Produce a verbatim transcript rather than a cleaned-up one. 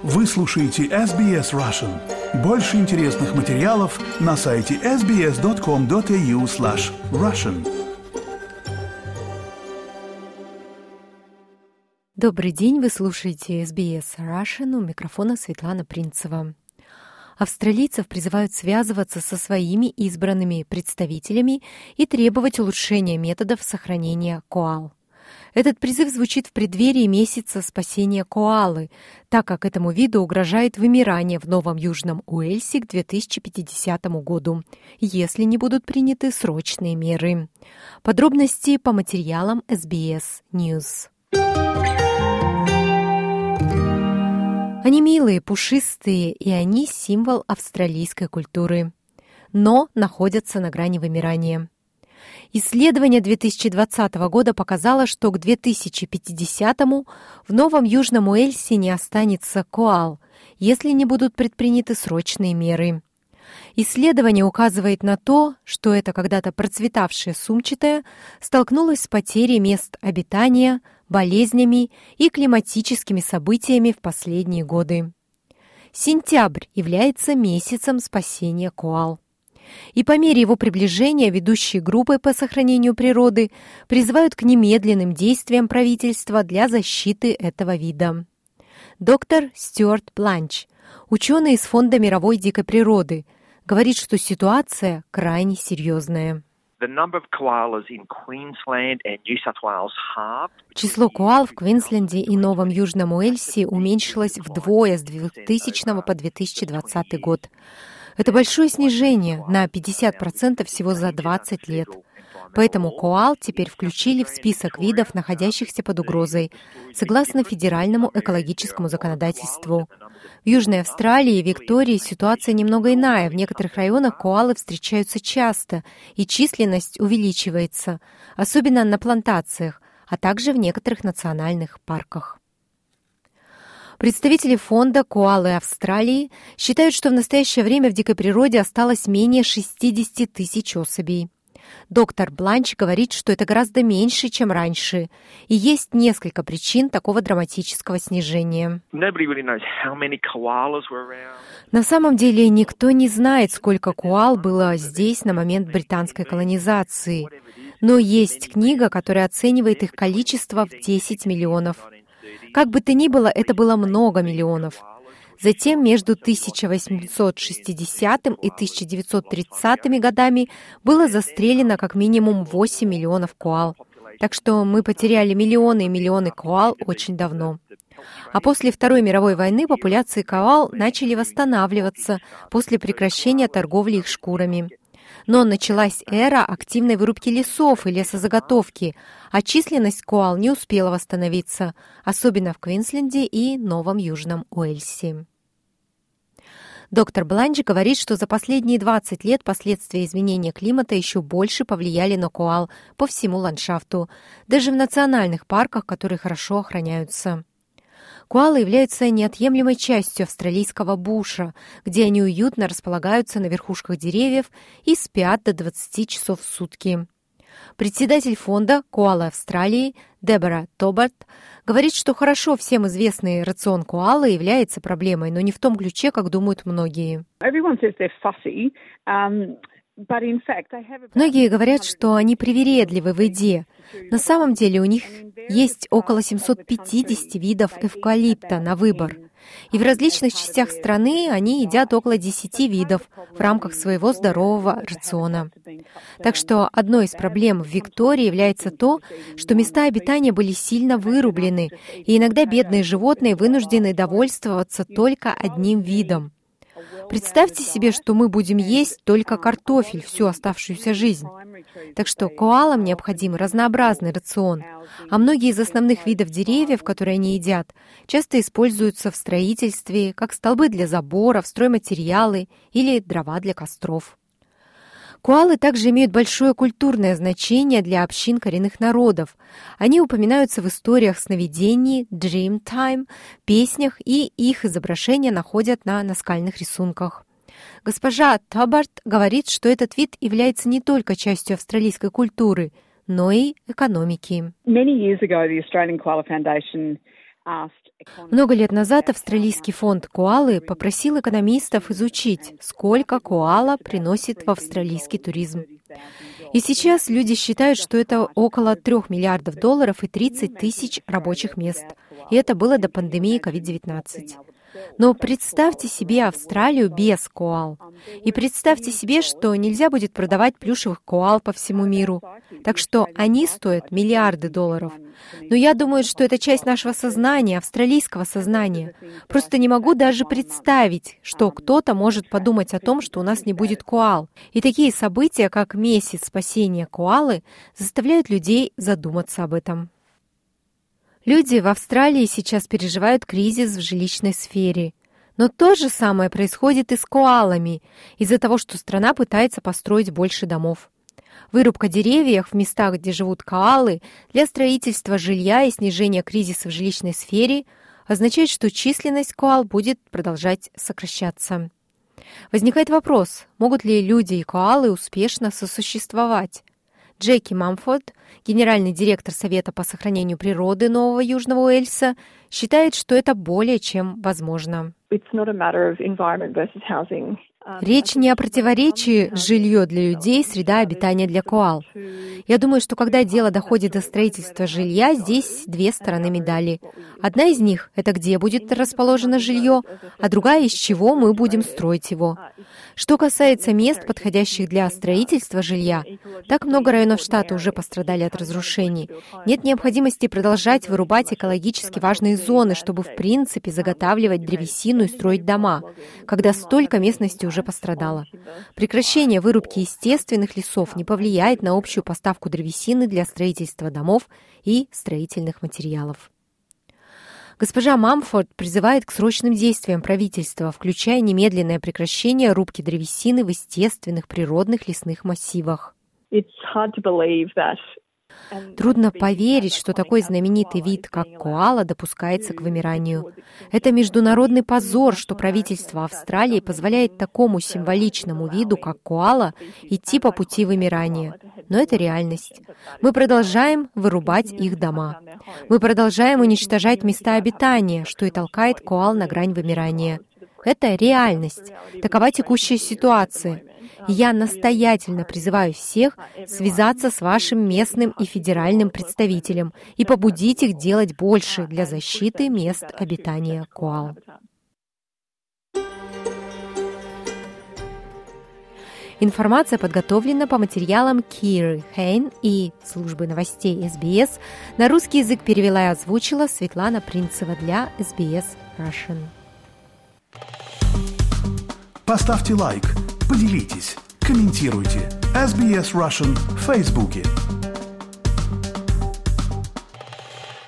Вы слушаете эс би эс Russian. Больше интересных материалов на сайте эс би эс точка ком точка эй ю слэш Russian. Добрый день, вы слушаете эс би эс Russian, у микрофона Светлана Принцева. Австралийцев призывают связываться со своими избранными представителями и требовать улучшения методов сохранения коал. Этот призыв звучит в преддверии месяца спасения коалы, так как этому виду угрожает вымирание в Новом Южном Уэльсе к две тысячи пятидесятому году, если не будут приняты срочные меры. Подробности по материалам эс би эс News. Они милые, пушистые, и они символ австралийской культуры, но находятся на грани вымирания. Исследование две тысячи двадцатого года показало, что к две тысячи пятидесятому в Новом Южном Уэльсе не останется коал, если не будут предприняты срочные меры. Исследование указывает на то, что это когда-то процветавшее сумчатое столкнулось с потерей мест обитания, болезнями и климатическими событиями в последние годы. Сентябрь является месяцем спасения коал. И по мере его приближения ведущие группы по сохранению природы призывают к немедленным действиям правительства для защиты этого вида. Доктор Стюарт Бланч, ученый из Фонда мировой дикой природы, говорит, что ситуация крайне серьезная. Число коал в Квинсленде и Новом Южном Уэльсе уменьшилось вдвое с двухтысячного по две тысячи двадцатый год. Это большое снижение на пятьдесят процентов всего за двадцать лет. Поэтому коал теперь включили в список видов, находящихся под угрозой, согласно федеральному экологическому законодательству. В Южной Австралии и Виктории ситуация немного иная. В некоторых районах коалы встречаются часто, и численность увеличивается, особенно на плантациях, а также в некоторых национальных парках. Представители фонда «Коалы Австралии» считают, что в настоящее время в дикой природе осталось менее шестьдесят тысяч особей. Доктор Бланч говорит, что это гораздо меньше, чем раньше, и есть несколько причин такого драматического снижения. На самом деле никто не знает, сколько коал было здесь на момент британской колонизации, но есть книга, которая оценивает их количество в десять миллионов. Как бы то ни было, это было много миллионов. Затем между тысяча восемьсот шестидесятым и тысяча девятьсот тридцатыми годами было застрелено как минимум восемь миллионов коал. Так что мы потеряли миллионы и миллионы коал очень давно. А после Второй мировой войны популяции коал начали восстанавливаться после прекращения торговли их шкурами. Но началась эра активной вырубки лесов и лесозаготовки, а численность коал не успела восстановиться, особенно в Квинсленде и Новом Южном Уэльсе. Доктор Бланч говорит, что за последние двадцать лет последствия изменения климата еще больше повлияли на коал по всему ландшафту, даже в национальных парках, которые хорошо охраняются. Коалы являются неотъемлемой частью австралийского буша, где они уютно располагаются на верхушках деревьев и спят до двадцати часов в сутки. Председатель фонда «Коалы Австралии» Дебора Тобарт говорит, что хорошо всем известный рацион коалы является проблемой, но не в том ключе, как думают многие. Многие говорят, что они привередливы в еде. На самом деле у них есть около семьсот пятьдесят видов эвкалипта на выбор. И в различных частях страны они едят около десяти видов в рамках своего здорового рациона. Так что одной из проблем в Виктории является то, что места обитания были сильно вырублены, и иногда бедные животные вынуждены довольствоваться только одним видом. Представьте себе, что мы будем есть только картофель всю оставшуюся жизнь. Так что коалам необходим разнообразный рацион, а многие из основных видов деревьев, которые они едят, часто используются в строительстве, как столбы для заборов, стройматериалы или дрова для костров. Коалы также имеют большое культурное значение для общин коренных народов. Они упоминаются в историях сновидений, Dreamtime, песнях, и их изображения находят на наскальных рисунках. Госпожа Тобарт говорит, что этот вид является не только частью австралийской культуры, но и экономики. Много лет назад австралийский фонд коалы попросил экономистов изучить, сколько коала приносит в австралийский туризм. И сейчас люди считают, что это около трех миллиардов долларов и тридцать тысяч рабочих мест. И это было до пандемии ковид девятнадцать. Но представьте себе Австралию без коал. И представьте себе, что нельзя будет продавать плюшевых коал по всему миру. Так что они стоят миллиарды долларов. Но я думаю, что это часть нашего сознания, австралийского сознания. Просто не могу даже представить, что кто-то может подумать о том, что у нас не будет коал. И такие события, как месяц спасения коалы, заставляют людей задуматься об этом. Люди в Австралии сейчас переживают кризис в жилищной сфере. Но то же самое происходит и с коалами, из-за того, что страна пытается построить больше домов. Вырубка деревьев в местах, где живут коалы, для строительства жилья и снижения кризиса в жилищной сфере означает, что численность коал будет продолжать сокращаться. Возникает вопрос, могут ли люди и коалы успешно сосуществовать? Джеки Мамфорд, генеральный директор Совета по сохранению природы Нового Южного Уэльса, считает, что это более чем возможно. Речь не о противоречии жилье для людей, среда обитания для коал. Я думаю, что когда дело доходит до строительства жилья, здесь две стороны медали. Одна из них — это где будет расположено жилье, а другая — из чего мы будем строить его. Что касается мест, подходящих для строительства жилья, так много районов штата уже пострадали от разрушений. Нет необходимости продолжать вырубать экологически важные зоны, чтобы в принципе заготавливать древесину и строить дома, когда столько местности уже пострадало. Прекращение вырубки естественных лесов не повлияет на общую поставку древесины для строительства домов и строительных материалов. Госпожа Мамфорд призывает к срочным действиям правительства, включая немедленное прекращение рубки древесины в естественных природных лесных массивах. Трудно поверить, что такой знаменитый вид, как коала, допускается к вымиранию. Это международный позор, что правительство Австралии позволяет такому символичному виду, как коала, идти по пути вымирания. Но это реальность. Мы продолжаем вырубать их дома. Мы продолжаем уничтожать места обитания, что и толкает коал на грань вымирания. Это реальность. Такова текущая ситуация. И я настоятельно призываю всех связаться с вашим местным и федеральным представителем и побудить их делать больше для защиты мест обитания коал. Информация подготовлена по материалам Киры Хейн и службы новостей эс би эс. На русский язык перевела и озвучила Светлана Принцева для эс би эс Russian. Поставьте лайк, поделитесь, комментируйте. эс би эс Russian в Фейсбуке.